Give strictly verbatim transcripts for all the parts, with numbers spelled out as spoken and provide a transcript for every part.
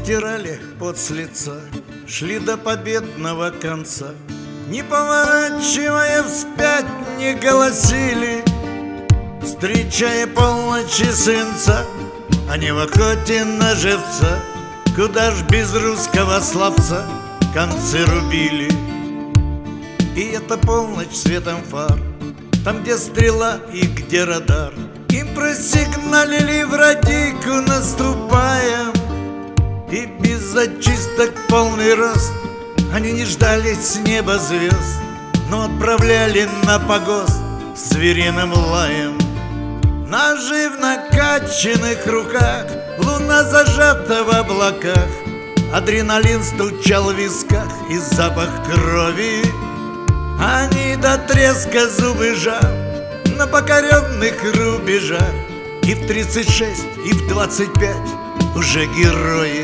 стирали пот с лица, шли до победного конца. Не поворачивая вспять, не голосили, встречая полночи сынца. Они в охоте на живца, куда ж без русского словца, концы рубили. И это полночь светом фар, там, где стрела и где радар. Им просигналили в радику, наступая, и без зачисток полный рост. Они не ждали с неба звезд, но отправляли на погост звериным лаем. Ножи в накачанных руках, луна зажата в облаках, адреналин стучал в висках и запах крови. Они до треска зубы жав на покоренных рубежах, и в тридцать шесть, и в двадцать пять уже герои.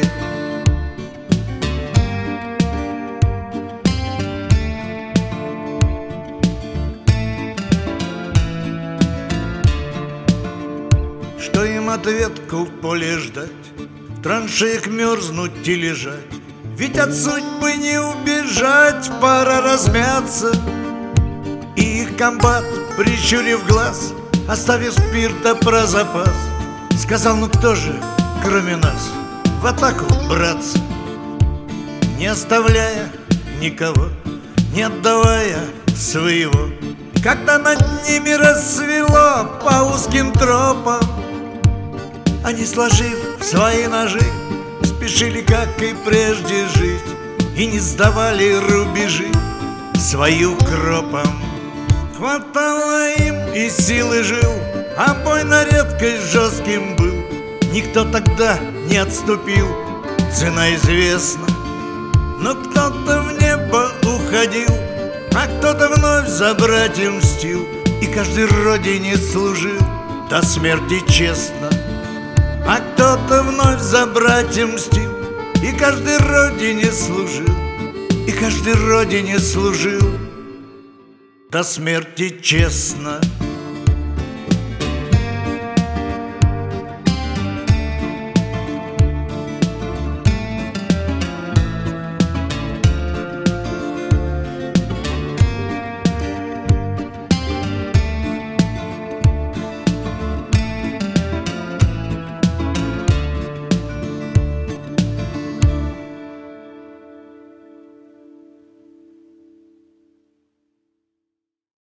Что им ответку в поле ждать, в траншеях мерзнуть и лежать? Ведь от судьбы не убежать, пора размяться. И их комбат, прищурив глаз, оставив спирта про запас, сказал: ну кто же, кроме нас, в атаку браться? Не оставляя никого, не отдавая своего, когда над ними рассвело по узким тропам, они, сложив свои ножи, спешили, как и прежде, жить, и не сдавали рубежи свои укропом. Хватало им и силы жил, а бой на редкость жестким был. Никто тогда не отступил, цена известна. Но кто-то в небо уходил, а кто-то вновь за братьев мстил, и каждый родине служил до смерти честно. А кто-то вновь за братьев мстил, и каждой родине служил, и каждой родине служил до смерти честно.